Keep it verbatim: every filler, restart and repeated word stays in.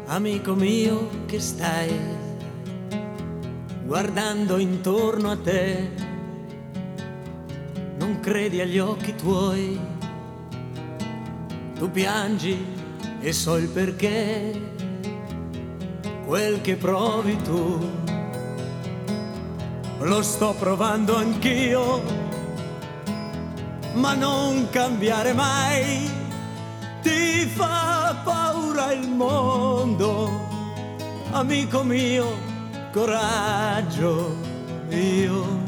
Amico mio che stai guardando intorno a te, non credi agli occhi tuoi, tu piangi e so il perché, quel che provi tu lo sto provando anch'io, ma non cambiare mai, ti fa paura il mondo, amico mio, coraggio, io